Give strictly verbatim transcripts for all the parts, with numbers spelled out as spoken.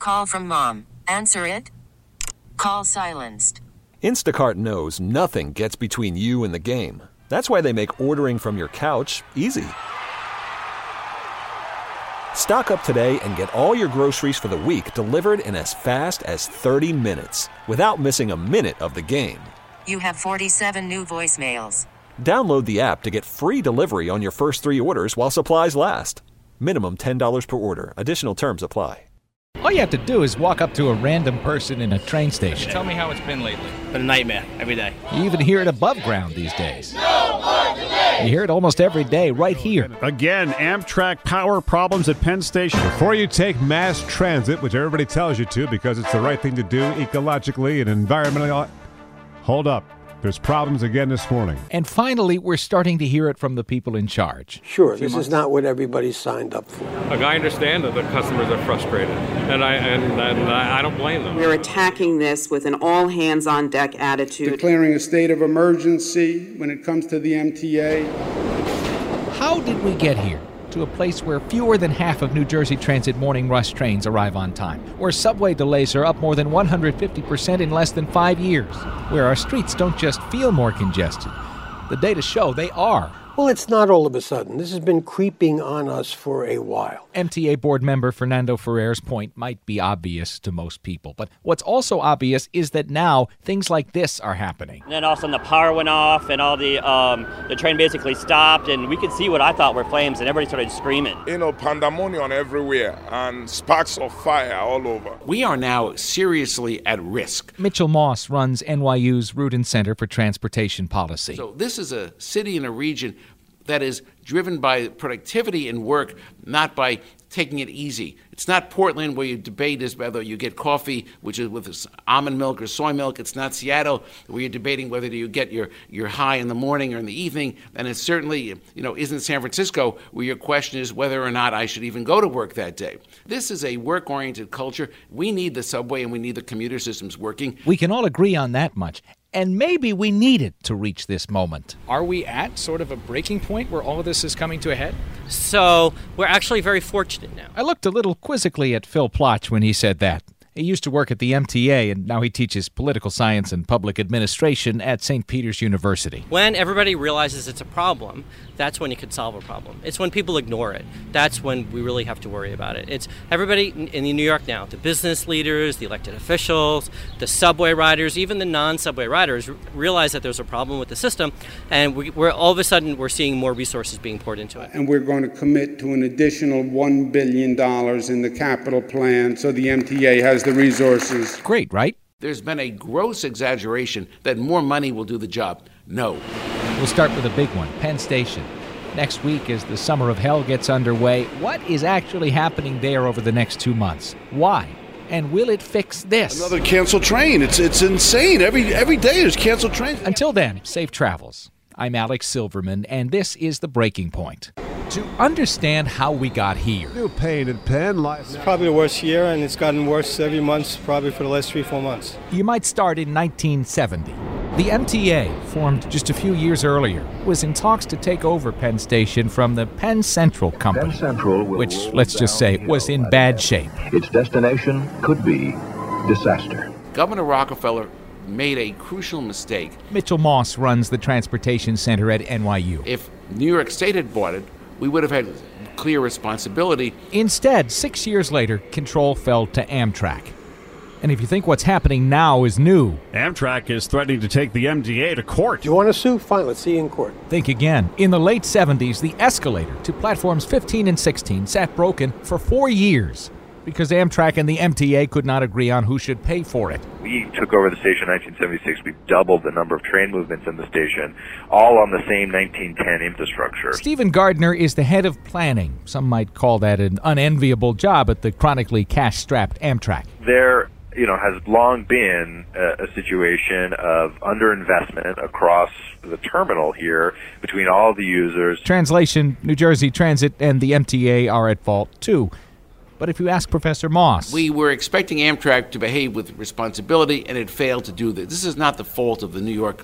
call from mom. Answer it. Call silenced. Instacart knows nothing gets between you and the game. That's why they make ordering from your couch easy. Stock up today and get all your groceries for the week delivered in as fast as thirty minutes without missing a minute of the game. You have forty-seven new voicemails. Download the app to get free delivery on your first three orders while supplies last. Minimum ten dollars per order. Additional terms apply. All you have to do is walk up to a random person in a train station. Tell me how it's been lately. It's been a nightmare every day. You even hear it above ground these days. No more delay! You hear it almost every day right here. Again, Amtrak power problems at Penn Station. Before you take mass transit, which everybody tells you to because it's the right thing to do ecologically and environmentally, hold up. There's problems again this morning. And finally, we're starting to hear it from the people in charge. Sure, this is not what everybody signed up for. Look, I understand that the customers are frustrated, and I and, and I don't blame them. We're attacking this with an all-hands-on-deck attitude. Declaring a state of emergency when it comes to the M T A. How did we get here? To a place where fewer than half of New Jersey Transit morning rush trains arrive on time, where subway delays are up more than one hundred fifty percent in less than five years, where our streets don't just feel more congested. The data show they are. Well, it's not all of a sudden. This has been creeping on us for a while. M T A board member Fernando Ferrer's point might be obvious to most people, but what's also obvious is that now things like this are happening. And then all of a sudden the power went off and all the um, the train basically stopped, and we could see what I thought were flames, and everybody started screaming. You know, pandemonium everywhere and sparks of fire all over. We are now seriously at risk. Mitchell Moss runs N Y U's Rudin Center for Transportation Policy. So this is a city and a region that is driven by productivity and work, not by taking it easy. It's not Portland where your debate is whether you get coffee, which is with almond milk or soy milk. It's not Seattle where you're debating whether you get your, your high in the morning or in the evening. And it certainly, you know, isn't San Francisco where your question is whether or not I should even go to work that day. This is a work-oriented culture. We need the subway and we need the commuter systems working. We can all agree on that much. And maybe we need it to reach this moment. Are we at sort of a breaking point where all of this is coming to a head? So we're actually very fortunate now. I looked a little quizzically at Phil Plotch when he said that. He used to work at the M T A, and now he teaches political science and public administration at Saint Peter's University. When everybody realizes it's a problem, that's when you can solve a problem. It's when people ignore it. That's when we really have to worry about it. It's everybody in New York now, the business leaders, the elected officials, the subway riders, even the non-subway riders realize that there's a problem with the system, and we, we're all of a sudden we're seeing more resources being poured into it. And we're going to commit to an additional one billion dollars in the capital plan so the M T A has the resources. Great, right? There's been a gross exaggeration that more money will do the job. No. We'll start with a big one, Penn Station. Next week, as the summer of hell gets underway, what is actually happening there over the next two months? Why? And will it fix this? Another canceled train. It's it's insane. Every every day there's canceled trains. Until then, safe travels. I'm Alex Silverman, and this is The Breaking Point. To understand how we got here. New pain in Penn. Life. It's probably the worst year, and it's gotten worse every month, probably for the last three, four months. You might start in nineteen seventy. The M T A, formed just a few years earlier, was in talks to take over Penn Station from the Penn Central Company, Penn Central which, let's just say, was in bad shape. Its destination could be disaster. Governor Rockefeller made a crucial mistake. Mitchell Moss runs the Transportation Center at N Y U. If New York State had bought it, we would have had clear responsibility. Instead, six years later, control fell to Amtrak. And if you think what's happening now is new, Amtrak is threatening to take the M T A to court. Do you want to sue? Fine, let's see you in court. Think again. In the late seventies, the escalator to platforms fifteen and sixteen sat broken for four years because Amtrak and the M T A could not agree on who should pay for it. We took over the station in nineteen seventy-six. We doubled the number of train movements in the station, all on the same nineteen ten infrastructure. Stephen Gardner is the head of planning. Some might call that an unenviable job at the chronically cash-strapped Amtrak. There, you know, has long been a, a situation of underinvestment across the terminal here between all the users. Translation, New Jersey Transit and the M T A are at fault, too. But if you ask Professor Moss... We were expecting Amtrak to behave with responsibility, and it failed to do that. This is not the fault of the New York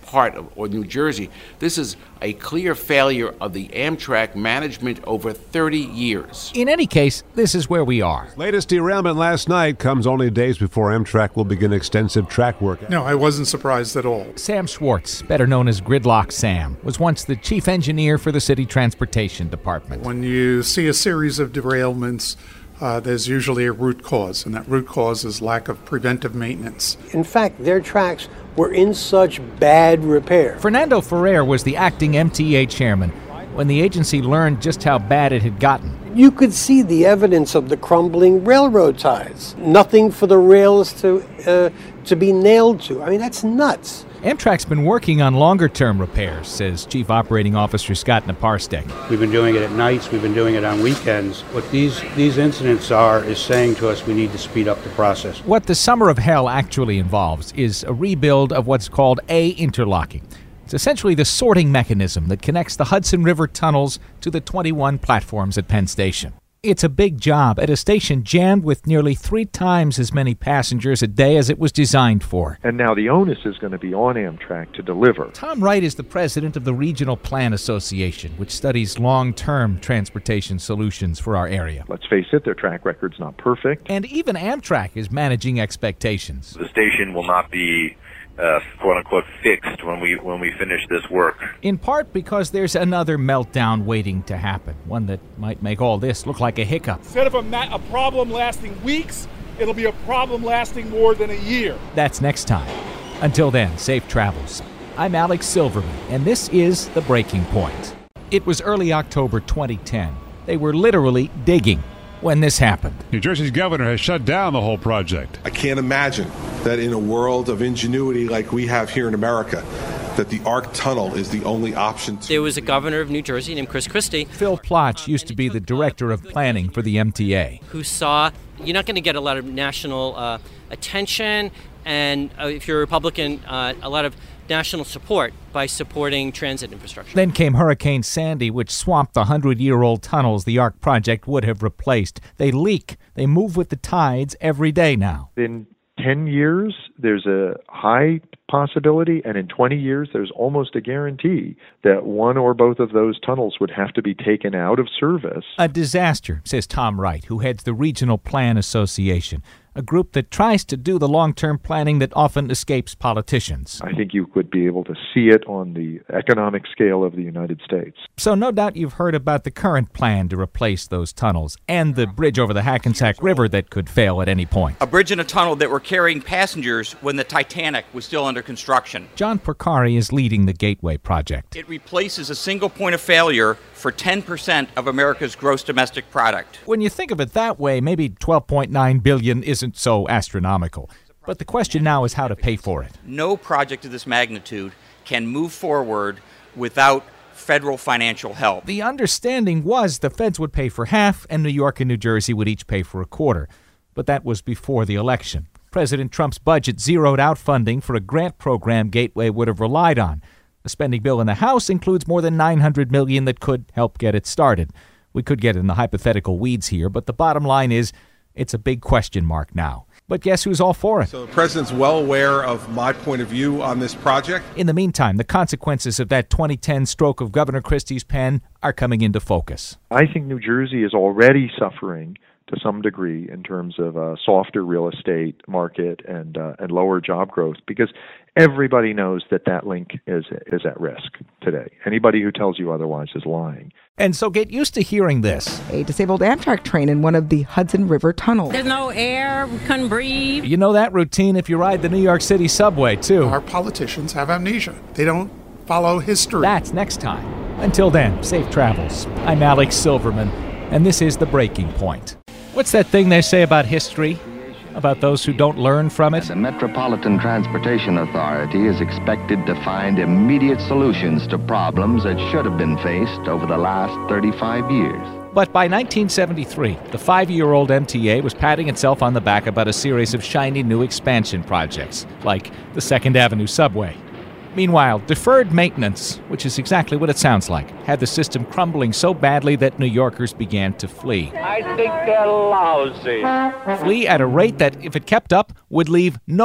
part of or New Jersey. This is a clear failure of the Amtrak management over thirty years. In any case, this is where we are. Latest derailment last night comes only days before Amtrak will begin extensive track work. No, I wasn't surprised at all. Sam Schwartz, better known as Gridlock Sam, was once the chief engineer for the city transportation department. When you see a series of derailments, uh, there's usually a root cause, and that root cause is lack of preventive maintenance. In fact, their tracks were in such bad repair. Fernando Ferrer was the acting M T A chairman when the agency learned just how bad it had gotten. You could see the evidence of the crumbling railroad ties. Nothing for the rails to uh, to be nailed to. I mean, that's nuts. Amtrak's been working on longer-term repairs, says Chief Operating Officer Scott Naparstek. We've been doing it at nights. We've been doing it on weekends. What these, these incidents are is saying to us we need to speed up the process. What the Summer of Hell actually involves is a rebuild of what's called A interlocking. It's essentially the sorting mechanism that connects the Hudson River tunnels to the twenty-one platforms at Penn Station. It's a big job at a station jammed with nearly three times as many passengers a day as it was designed for. And now the onus is going to be on Amtrak to deliver. Tom Wright is the president of the Regional Plan Association, which studies long-term transportation solutions for our area. Let's face it, their track record's not perfect. And even Amtrak is managing expectations. The station will not be Uh, quote-unquote fixed when we when we finish this work. In part because there's another meltdown waiting to happen, one that might make all this look like a hiccup. Instead of a, ma- a problem lasting weeks, it'll be a problem lasting more than a year. That's next time. Until then, safe travels. I'm Alex Silverman, and this is The Breaking Point. It was early October twenty ten. They were literally digging when this happened. New Jersey's governor has shut down the whole project. I can't imagine that in a world of ingenuity like we have here in America, that the ARC Tunnel is the only option. To- there was a governor of New Jersey named Chris Christie. Phil Plotch used to be the director of planning for the M T A. Who saw, you're not going to get a lot of national uh, attention, and uh, if you're a Republican, uh, a lot of national support by supporting transit infrastructure. Then came Hurricane Sandy, which swamped the hundred-year-old tunnels the ARC project would have replaced. They leak. They move with the tides every day now. In ten years, there's a high possibility, and in twenty years, there's almost a guarantee that one or both of those tunnels would have to be taken out of service. A disaster, says Tom Wright, who heads the Regional Plan Association, a group that tries to do the long-term planning that often escapes politicians. I think you could be able to see it on the economic scale of the United States. So no doubt you've heard about the current plan to replace those tunnels and the bridge over the Hackensack River that could fail at any point. A bridge and a tunnel that were carrying passengers when the Titanic was still under construction. John Porcari is leading the Gateway project. It replaces a single point of failure for ten percent of America's gross domestic product. When you think of it that way, maybe twelve point nine billion dollars isn't so astronomical. But the question now is how to pay for it. No project of this magnitude can move forward without federal financial help. The understanding was the feds would pay for half and New York and New Jersey would each pay for a quarter. But that was before the election. President Trump's budget zeroed out funding for a grant program Gateway would have relied on. The spending bill in the House includes more than nine hundred million dollars that could help get it started. We could get in the hypothetical weeds here, but the bottom line is it's a big question mark now. But guess who's all for it? So the president's well aware of my point of view on this project. In the meantime, the consequences of that twenty ten stroke of Governor Christie's pen are coming into focus. I think New Jersey is already suffering to some degree in terms of a softer real estate market and uh, and lower job growth, because everybody knows that that link is is at risk today. Anybody who tells you otherwise is lying. And so get used to hearing this. A disabled Amtrak train in one of the Hudson River tunnels. There's no air, we couldn't breathe. You know that routine if you ride the New York City subway, too. Our politicians have amnesia. They don't follow history. That's next time. Until then, safe travels. I'm Alex Silverman, and this is The Breaking Point. What's that thing they say about history? About those who don't learn from it? The Metropolitan Transportation Authority is expected to find immediate solutions to problems that should have been faced over the last thirty-five years. But by nineteen seventy-three, the five-year-old M T A was patting itself on the back about a series of shiny new expansion projects, like the Second Avenue subway. Meanwhile, deferred maintenance, which is exactly what it sounds like, had the system crumbling so badly that New Yorkers began to flee. I think they're lousy. Flee at a rate that, if it kept up, would leave no one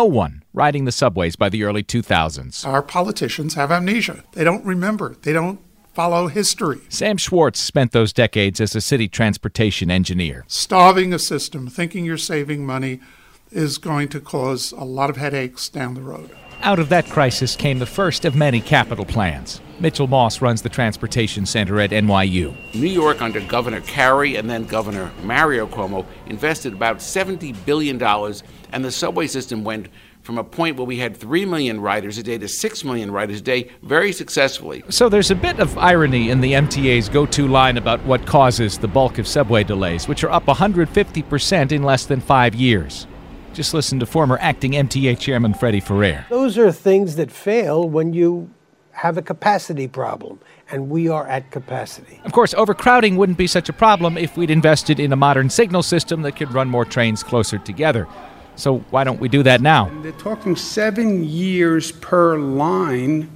riding the subways by the early two thousands. Our politicians have amnesia. They don't remember. They don't follow history. Sam Schwartz spent those decades as a city transportation engineer. Starving a system, thinking you're saving money, is going to cause a lot of headaches down the road. Out of that crisis came the first of many capital plans. Mitchell Moss runs the Transportation Center at N Y U. New York, under Governor Carey and then Governor Mario Cuomo, invested about seventy billion dollars, and the subway system went from a point where we had three million riders a day to six million riders a day very successfully. So there's a bit of irony in the M T A's go-to line about what causes the bulk of subway delays, which are up one hundred fifty percent in less than five years. Just listen to former acting M T A Chairman Freddie Ferrer. Those are things that fail when you have a capacity problem, and we are at capacity. Of course, overcrowding wouldn't be such a problem if we'd invested in a modern signal system that could run more trains closer together. So why don't we do that now? And they're talking seven years per line,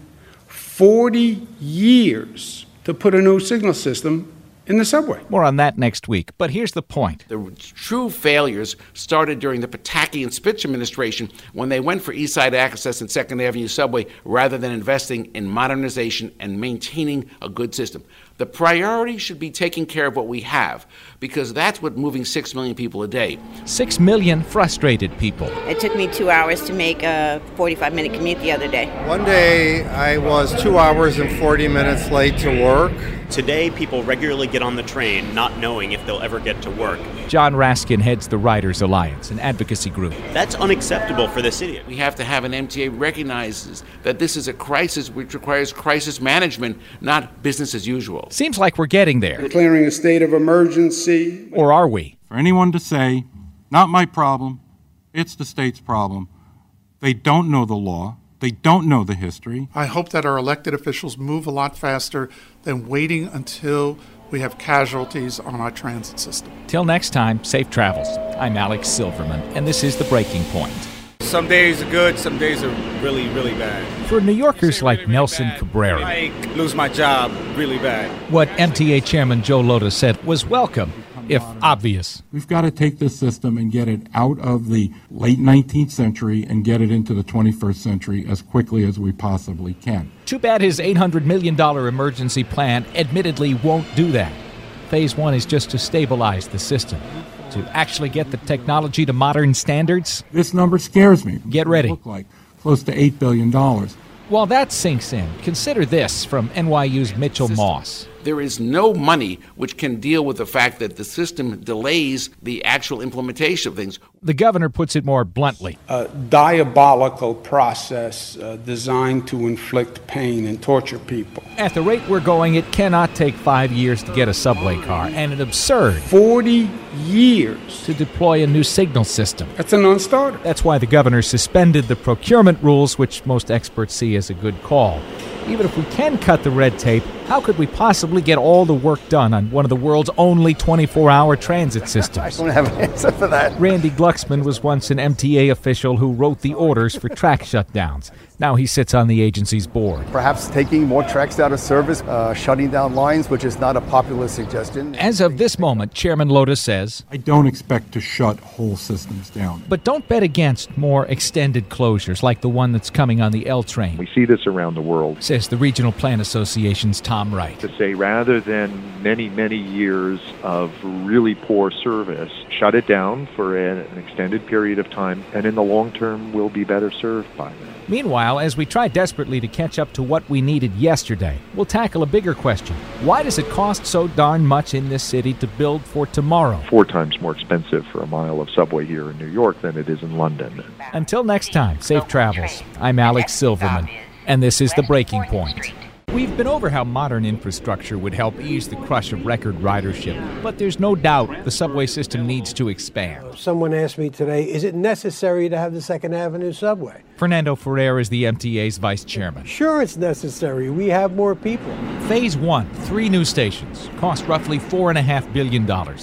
forty years to put a new signal system in the subway. More on that next week, but here's the point. The true failures started during the Pataki and Spitz administration when they went for East Side Access and Second Avenue subway rather than investing in modernization and maintaining a good system. The priority should be taking care of what we have, because that's what moving six million people a day. Six million frustrated people. It took me two hours to make a forty-five minute commute the other day. One day I was two hours and forty minutes late to work. Today, people regularly get on the train not knowing if they'll ever get to work. John Raskin heads the Riders Alliance, an advocacy group. That's unacceptable for the city. We have to have an M T A recognizes that this is a crisis which requires crisis management, not business as usual. Seems like we're getting there. Declaring a state of emergency. Or are we? For anyone to say, not my problem, it's the state's problem, they don't know the law, they don't know the history. I hope that our elected officials move a lot faster than waiting until we have casualties on our transit system. Till next time, safe travels. I'm Alex Silverman, and this is The Breaking Point. Some days are good, some days are really, really bad. For New Yorkers like really, really Nelson bad. Cabrera, I lose my job really bad. What M T A Chairman Joe Lhota said was welcome, if obvious. We've got to take this system and get it out of the late nineteenth century and get it into the twenty-first century as quickly as we possibly can. Too bad his eight hundred million dollars emergency plan admittedly won't do that. Phase one is just to stabilize the system. To actually get the technology to modern standards? This number scares me. Get ready. Look like close to eight billion dollars. While that sinks in, consider this from N Y U's Mitchell Moss. There is no money which can deal with the fact that the system delays the actual implementation of things. The governor puts it more bluntly. A diabolical process uh, designed to inflict pain and torture people. At the rate we're going, it cannot take five years to get a subway car, and an absurd forty years to deploy a new signal system. That's a non-starter. That's why the governor suspended the procurement rules, which most experts see as a good call. Even if we can cut the red tape, how could we possibly get all the work done on one of the world's only twenty-four hour transit systems? I don't have an answer for that. Randy Glucksman was once an M T A official who wrote the orders for track shutdowns. Now he sits on the agency's board. Perhaps taking more tracks out of service, uh, shutting down lines, which is not a popular suggestion. As of this moment, Chairman Lhota says, I don't expect to shut whole systems down. But don't bet against more extended closures like the one that's coming on the L train. We see this around the world, says the Regional Plan Association's Tom Wright. To say rather than many, many years of really poor service, shut it down for an extended period of time, and in the long term, we'll be better served by that. Meanwhile, as we try desperately to catch up to what we needed yesterday, we'll tackle a bigger question. Why does it cost so darn much in this city to build for tomorrow? Four times more expensive for a mile of subway here in New York than it is in London. Until next time, safe travels. I'm Alex Silverman, and this is The Breaking Point. We've been over how modern infrastructure would help ease the crush of record ridership, but there's no doubt the subway system needs to expand. Someone asked me today, is it necessary to have the Second Avenue subway? Fernando Ferrer is the M T A's vice chairman. Sure, it's necessary. We have more people. Phase one, three new stations, cost roughly four point five billion dollars.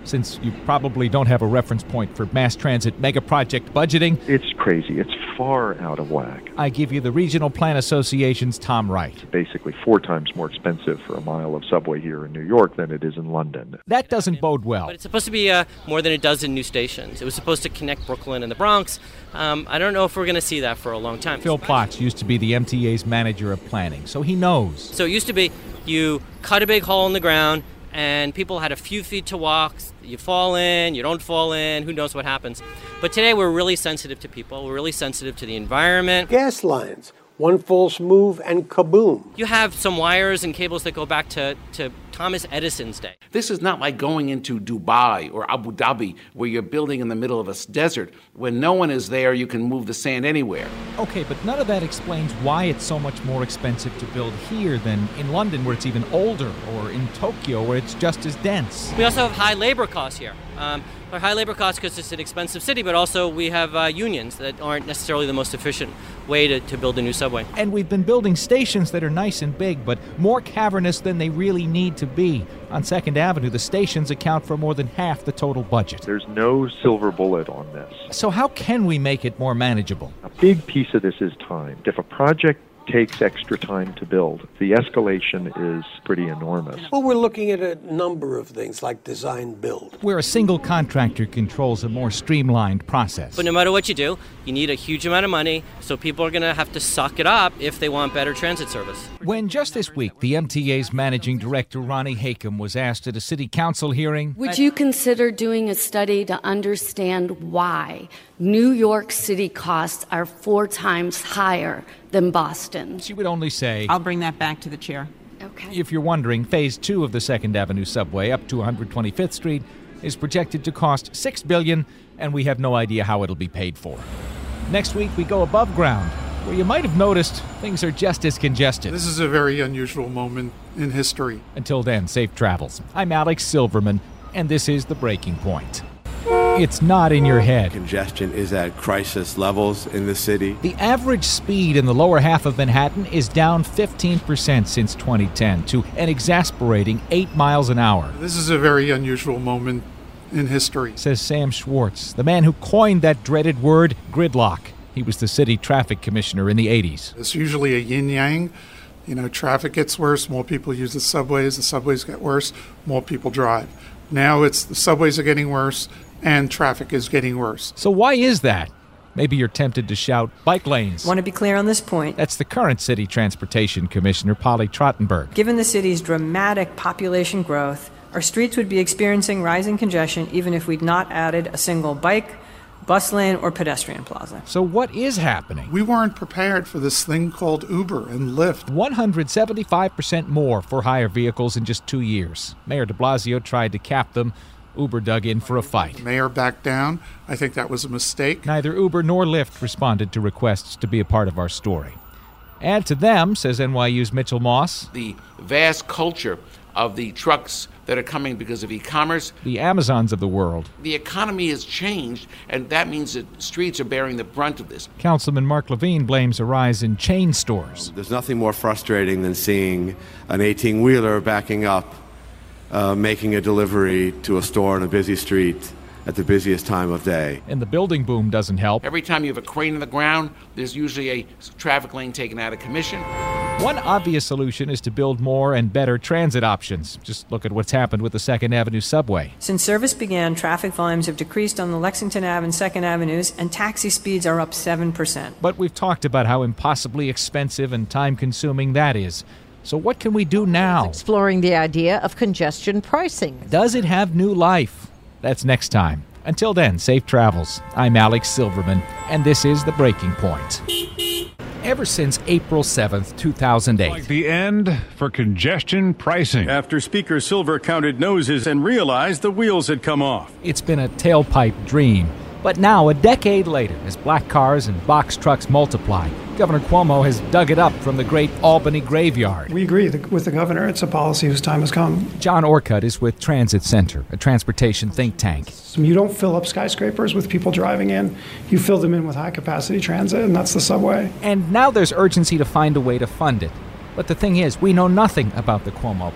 Since you probably don't have a reference point for mass transit megaproject budgeting, it's crazy. It's far out of whack. I give you the Regional Plan Association's Tom Wright. It's basically four times more expensive for a mile of subway here in New York than it is in London. That doesn't bode well. But it's supposed to be uh, more than a dozen new stations. It was supposed to connect Brooklyn and the Bronx. Um, I don't know if we're going to see that for a long time. Phil Plotz used to be the M T A's manager of planning, so he knows. So it used to be you cut a big hole in the ground, and people had a few feet to walk. You fall in, you don't fall in, who knows what happens. But today we're really sensitive to people. We're really sensitive to the environment. Gas lines. One false move and kaboom. You have some wires and cables that go back to, to Thomas Edison's day. This is not like going into Dubai or Abu Dhabi where you're building in the middle of a desert. When no one is there, you can move the sand anywhere. Okay, but none of that explains why it's so much more expensive to build here than in London, where it's even older, or in Tokyo, where it's just as dense. We also have high labor costs here. Um, our high labor costs because it's an expensive city, but also we have uh, unions that aren't necessarily the most efficient way to, to build a new subway. And we've been building stations that are nice and big, but more cavernous than they really need to be. On Second Avenue, the stations account for more than half the total budget. There's no silver bullet on this. So how can we make it more manageable? A big piece of this is time. If a project takes extra time to build, the escalation is pretty enormous. Well, we're looking at a number of things like design build. Where a single contractor controls a more streamlined process. But no matter what you do, you need a huge amount of money, so people are going to have to suck it up if they want better transit service. When just this week, the M T A's managing director, Ronnie Hakem, was asked at a city council hearing, would you consider doing a study to understand why New York City costs are four times higher than Boston? She would only say, I'll bring that back to the chair. Okay. If you're wondering, phase two of the Second Avenue subway up to one hundred twenty-fifth Street is projected to cost six billion dollars, and we have no idea how it'll be paid for. Next week, we go above ground, where you might have noticed things are just as congested. This is a very unusual moment in history. Until then, safe travels. I'm Alex Silverman, and this is The Breaking Point. It's not in your head. Congestion is at crisis levels in the city. The average speed in the lower half of Manhattan is down fifteen percent since twenty ten to an exasperating eight miles an hour. This is a very unusual moment in history, says Sam Schwartz, the man who coined that dreaded word, gridlock. He was the city traffic commissioner in the eighties. It's usually a yin-yang. You know, traffic gets worse, more people use the subways, the subways get worse, more people drive. Now it's the subways are getting worse, and traffic is getting worse. So why is that? Maybe you're tempted to shout bike lanes. Want to be clear on this point. That's the current City Transportation Commissioner, Polly Trottenberg. Given the city's dramatic population growth, our streets would be experiencing rising congestion even if we'd not added a single bike, bus lane, or pedestrian plaza. So what is happening? We weren't prepared for this thing called Uber and Lyft. one hundred seventy-five percent more for hire vehicles in just two years. Mayor de Blasio tried to cap them. Uber dug in for a fight. The mayor backed down. I think that was a mistake. Neither Uber nor Lyft responded to requests to be a part of our story. Add to them, says N Y U's Mitchell Moss, the vast culture of the trucks that are coming because of e-commerce. The Amazons of the world. The economy has changed, and that means that streets are bearing the brunt of this. Councilman Mark Levine blames a rise in chain stores. There's nothing more frustrating than seeing an eighteen-wheeler backing up, uh, making a delivery to a store on a busy street at the busiest time of day. And the building boom doesn't help. Every time you have a crane in the ground, there's usually a traffic lane taken out of commission. One obvious solution is to build more and better transit options. Just look at what's happened with the Second Avenue subway. Since service began, traffic volumes have decreased on the Lexington Avenue and Second Avenues, and taxi speeds are up seven percent. But we've talked about how impossibly expensive and time-consuming that is. So what can we do now? Exploring the idea of congestion pricing. Does it have new life? That's next time. Until then, safe travels. I'm Alex Silverman, and this is The Breaking Point. Ever since April seventh, two thousand eight. Like the end for congestion pricing. After Speaker Silver counted noses and realized the wheels had come off. It's been a tailpipe dream. But now, a decade later, as black cars and box trucks multiply, Governor Cuomo has dug it up from the great Albany graveyard. We agree with the governor. It's a policy whose time has come. John Orcutt is with Transit Center, a transportation think tank. So you don't fill up skyscrapers with people driving in. You fill them in with high-capacity transit, and that's the subway. And now there's urgency to find a way to fund it. But the thing is, we know nothing about the Cuomo plan.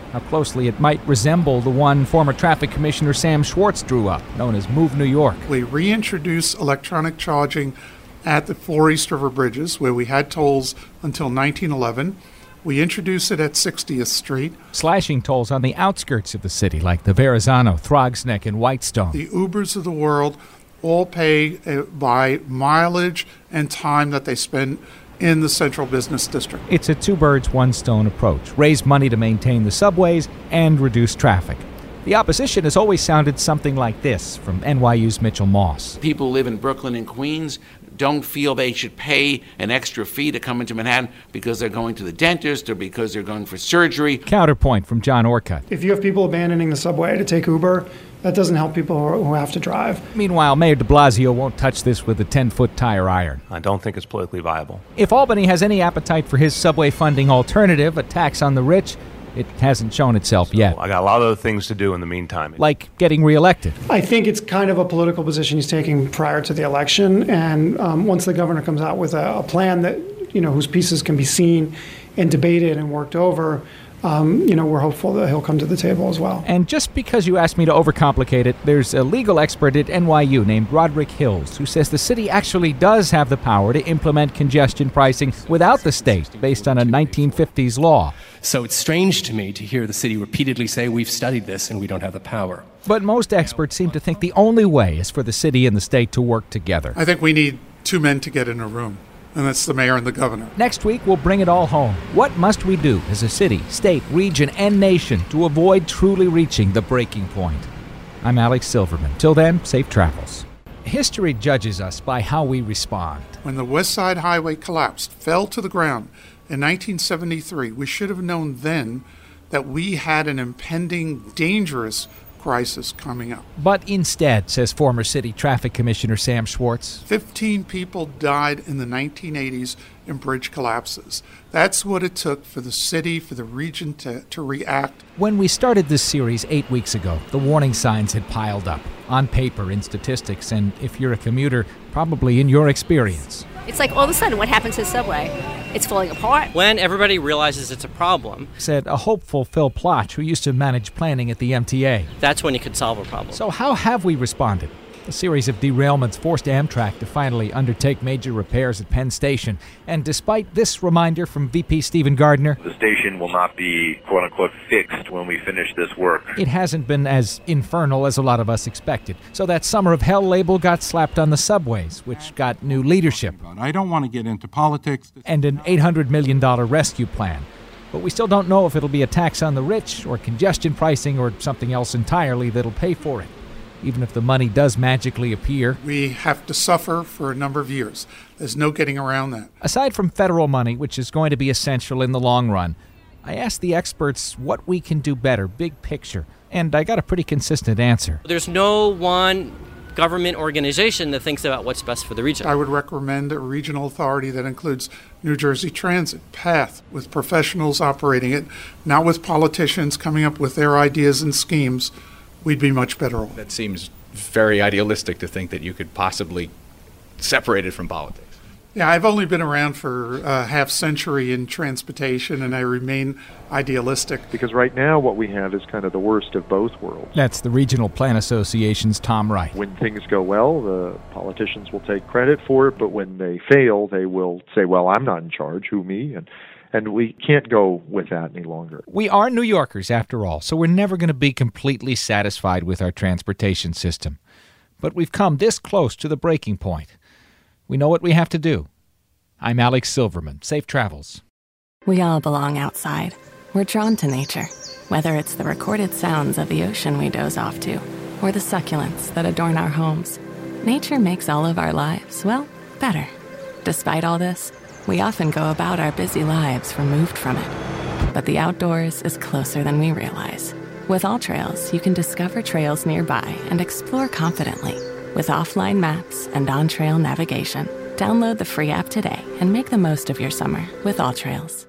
how closely it might resemble the one former Traffic Commissioner Sam Schwartz drew up, known as Move New York. We reintroduced electronic charging at the four East River bridges, where we had tolls until nineteen eleven. We introduced it at sixtieth Street. Slashing tolls on the outskirts of the city, like the Verrazano, Throgsneck, and Whitestone. The Ubers of the world all pay uh, by mileage and time that they spend in the central business district. It's a two birds, one stone approach. Raise money to maintain the subways and reduce traffic. The opposition has always sounded something like this from N Y U's Mitchell Moss. People who live in Brooklyn and Queens don't feel they should pay an extra fee to come into Manhattan because they're going to the dentist or because they're going for surgery. Counterpoint from John Orcutt. If you have people abandoning the subway to take Uber, that doesn't help people who have to drive. Meanwhile, Mayor de Blasio won't touch this with a ten-foot tire iron. I don't think it's politically viable. If Albany has any appetite for his subway funding alternative, a tax on the rich, it hasn't shown itself yet. I got a lot of other things to do in the meantime. Like getting reelected. I think it's kind of a political position he's taking prior to the election, and um, once the governor comes out with a, a plan that, you know, whose pieces can be seen and debated and worked over, Um, you know, we're hopeful that he'll come to the table as well. And just because you asked me to overcomplicate it, there's a legal expert at N Y U named Roderick Hills who says the city actually does have the power to implement congestion pricing without the state based on a nineteen fifties law. So it's strange to me to hear the city repeatedly say we've studied this and we don't have the power. But most experts seem to think the only way is for the city and the state to work together. I think we need two men to get in a room, and that's the mayor and the governor. Next week, we'll bring it all home. What must we do as a city, state, region, and nation to avoid truly reaching the breaking point? I'm Alex Silverman. Till then, safe travels. History judges us by how we respond. When the West Side Highway collapsed, fell to the ground in nineteen seventy-three, we should have known then that we had an impending, dangerous crisis coming up. But instead, says former City Traffic Commissioner Sam Schwartz, fifteen people died in the nineteen eighties in bridge collapses. That's what it took for the city, for the region to, to react. When we started this series eight weeks ago, the warning signs had piled up, on paper, in statistics, and if you're a commuter, probably in your experience. It's like all of a sudden, what happens to the subway? It's falling apart. When everybody realizes it's a problem, said a hopeful Phil Plotch, who used to manage planning at the M T A. That's when you can solve a problem. So how have we responded? A series of derailments forced Amtrak to finally undertake major repairs at Penn Station. And despite this reminder from V P Stephen Gardner, the station will not be, quote-unquote, fixed when we finish this work. It hasn't been as infernal as a lot of us expected. So that Summer of Hell label got slapped on the subways, which got new leadership. I don't want to get into politics. And an eight hundred million dollars rescue plan. But we still don't know if it'll be a tax on the rich or congestion pricing or something else entirely that'll pay for it. Even if the money does magically appear, we have to suffer for a number of years. There's no getting around that. Aside from federal money, which is going to be essential in the long run, I asked the experts what we can do better, big picture, and I got a pretty consistent answer. There's no one government organization that thinks about what's best for the region. I would recommend a regional authority that includes New Jersey Transit, PATH, with professionals operating it, not with politicians coming up with their ideas and schemes. We'd be much better off. That seems very idealistic to think that you could possibly separate it from politics. Yeah, I've only been around for a half century in transportation, and I remain idealistic. Because right now what we have is kind of the worst of both worlds. That's the Regional Plan Association's Tom Wright. When things go well, the politicians will take credit for it, but when they fail, they will say, well, I'm not in charge, who me? And And we can't go with that any longer. We are New Yorkers, after all, so we're never going to be completely satisfied with our transportation system. But we've come this close to the breaking point. We know what we have to do. I'm Alex Silverman. Safe travels. We all belong outside. We're drawn to nature, whether it's the recorded sounds of the ocean we doze off to, or the succulents that adorn our homes. Nature makes all of our lives, well, better. Despite all this, we often go about our busy lives removed from it. But the outdoors is closer than we realize. With AllTrails, you can discover trails nearby and explore confidently. With offline maps and on-trail navigation, download the free app today and make the most of your summer with AllTrails.